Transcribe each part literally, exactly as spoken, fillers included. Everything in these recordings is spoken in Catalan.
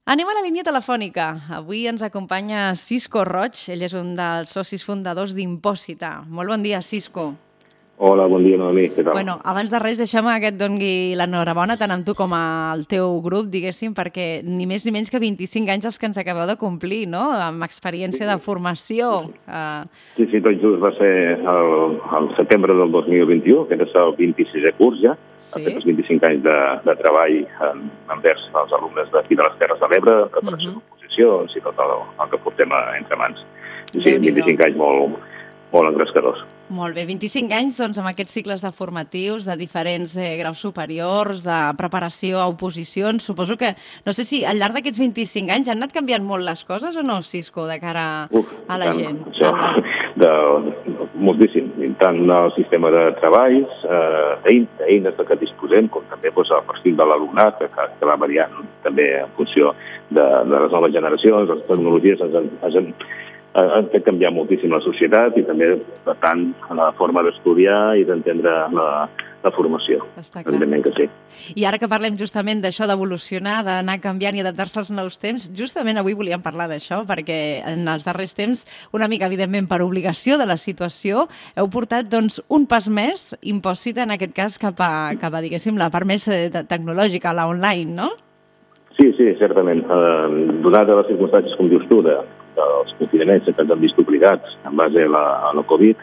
Anem a la línia telefònica. Avui ens acompanya Cisco Roig. Ell és un dels socis fundadors d'Imposita. Molt bon dia, Cisco. Hola, bon dia, Noemí. Què tal? Bueno, abans de res, deixa'm que et doni l'enhorabona tant amb tu com al teu grup, diguéssim, perquè ni més ni menys que vint-i-cinc anys els que ens acabeu de complir, no?, amb experiència de formació. Uh... Sí, sí, tot just va ser el, el setembre del dos mil vint-i-u, aquest és el vint-i-sisè curs ja, sí. Aquests vint-i-cinc anys de, de treball en, envers els alumnes d'aquí de les Terres de l'Ebre, preparació uh -huh. d'oposicions i tot el, el que portem entre mans. Sí, vint-i-cinc anys molt, molt engrescadors. Molt bé, vint-i-cinc anys doncs, amb aquests cicles de formatius de diferents eh, graus superiors, de preparació a oposicions. Suposo que, no sé si al llarg d'aquests vint-i-cinc anys han anat canviant molt les coses o no, Cisco, de cara Uf, a la tant, gent? Això, de, moltíssim. Tant el sistema de treballs, eh, eines de què disposem, com també doncs, el perfil de l'alumnat, que, que va variant també en funció de, de les noves generacions, les tecnologies ens han, ens han han fet canviar moltíssim la societat i també, per tant, la forma d'estudiar i d'entendre la, la formació. Està clar. Evidentment que sí. I ara que parlem justament d'això d'evolucionar, d'anar canviant i adaptar-se als nous temps, justament avui volíem parlar d'això, perquè en els darrers temps, una mica, evidentment, per obligació de la situació, heu portat doncs, un pas més, Imposita, en aquest cas, cap a, cap a diguéssim, la part més tecnològica, la online, no? Sí, sí, certament. Eh, donat a les circumstàncies, com dius tu, de dels confinaments que ens han vist obligats en base a la, a la Covid,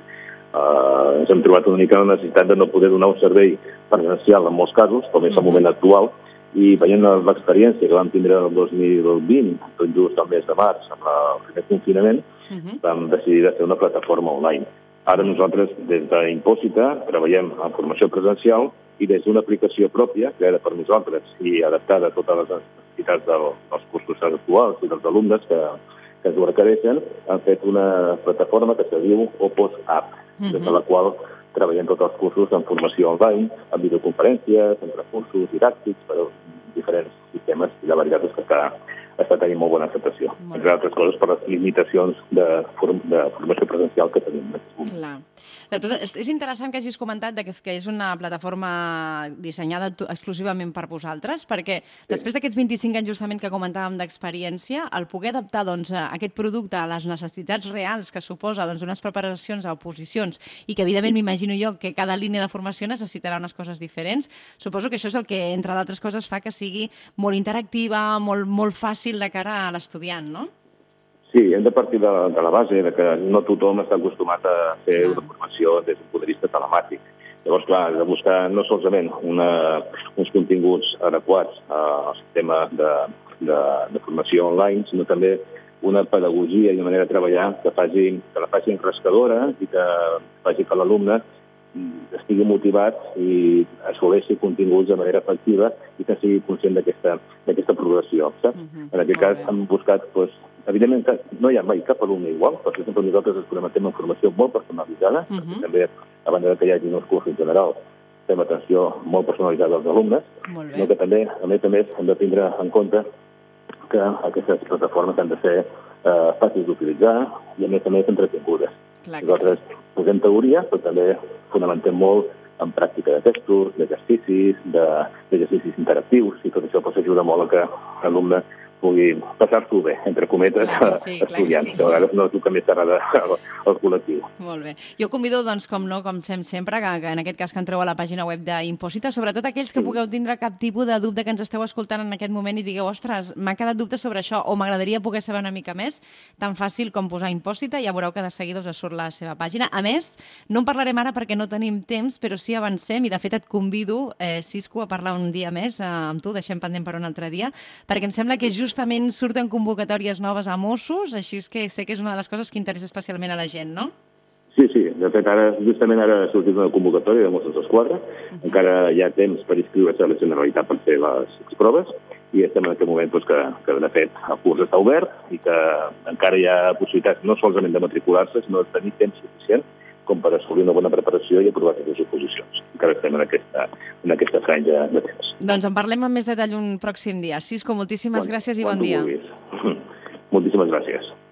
eh, ens hem trobat una mica la necessitat de no poder donar un servei presencial en molts casos, com és el moment actual, i veient l'experiència que vam tindre el dos mil vint, tot just el mes de març, amb la, el primer confinament, uh -huh. vam decidir de fer una plataforma online. Ara nosaltres, des d'Imposita, treballem en formació presencial i des d'una aplicació pròpia, creada per nosaltres i adaptada a totes les necessitats del, dels cursos actuals i dels alumnes que que ens ho requereixen, han fet una plataforma que se diu Opos App, uh-huh. des de la qual treballem tots els cursos en formació online, en videoconferències, en recursos didàctics, per diferents sistemes, i la veritat és que està, està tenint molt bona acceptació. Molt Entre altres coses, per les limitacions de, form, de formació presencial que tenim en aquest moment. Clar. De tot, és interessant que hagis comentat que, que és una plataforma dissenyada exclusivament per vosaltres, perquè sí. després d'aquests vint-i-cinc anys justament que comentàvem d'experiència, el poder adaptar doncs, aquest producte a les necessitats reals que suposa doncs, unes preparacions a oposicions i que evidentment m'imagino jo que cada línia de formació necessitarà unes coses diferents, suposo que això és el que, entre d'altres coses, fa que sigui molt interactiva, molt, molt fàcil de cara a l'estudiant, no? Sí, hem de partir de, de la base de que no tothom està acostumat a fer una formació des d'un punt de vista telemàtic. Llavors, clar, de buscar no solament una, uns continguts adequats al sistema de, de, de formació online, sinó també una pedagogia i una manera de treballar que, faci, que la faci enrescadora i que faci que l'alumne estigui motivat i assoleixi continguts de manera efectiva i que sigui conscient d'aquesta progressió. Saps? Uh-huh. En aquest cas, hem buscat doncs, evidentment que no hi ha mai cap alumne igual, perquè sempre nosaltres experimentem amb formació molt personalitzada, uh-huh. perquè també, a banda que hi hagi uns cursos generals, fem atenció molt personalitzada als alumnes, però que també, a més a més, hem de tindre en compte que aquestes plataformes han de ser eh, fàcils d'utilitzar i, a més a més, entretingudes. Nosaltres sí. posem teoria, però també fonamentem molt en pràctica de textos, d'exercicis, d'exercicis interactius, i tot això ajuda molt a que l'alumne pugui passar-s'ho bé, entre cometes, sí, estudiant, que, sí. que a vegades no és el que més t'agrada al, al col·lectiu. Molt bé. Jo convido, doncs, com no, com fem sempre, que, que en aquest cas que entreu a la pàgina web d'Imposita, sobretot aquells que pugueu tindre cap tipus de dubte que ens esteu escoltant en aquest moment i digueu, ostres, m'ha quedat dubte sobre això o m'agradaria poder saber una mica més, tan fàcil com posar Imposita, ja veureu que de seguida us surt la seva pàgina. A més, no en parlarem ara perquè no tenim temps, però sí avancem i de fet et convido, eh, Cisco, a parlar un dia més eh, amb tu, deixem pendent per un altre dia, perquè em sembla que just justament surten convocatòries noves a Mossos, així que sé que és una de les coses que interessa especialment a la gent, no? Sí, sí. De fet, ara, justament ara ha sortit una convocatòria de Mossos d'Esquadra. Uh-huh. Encara hi ha temps per inscriure-se a la Generalitat per fer les proves i estem en aquest moment doncs, que, que, de fet, el curs està obert i que encara hi ha possibilitats no solament de matricular-se, sinó de tenir temps suficient com per assolir una bona preparació i aprovar aquestes oposicions. Encara estem en aquesta, en aquesta franja de temps. Doncs en parlem amb més detall un pròxim dia. Cisco, moltíssimes quan, gràcies i bon dia. Moltíssimes gràcies.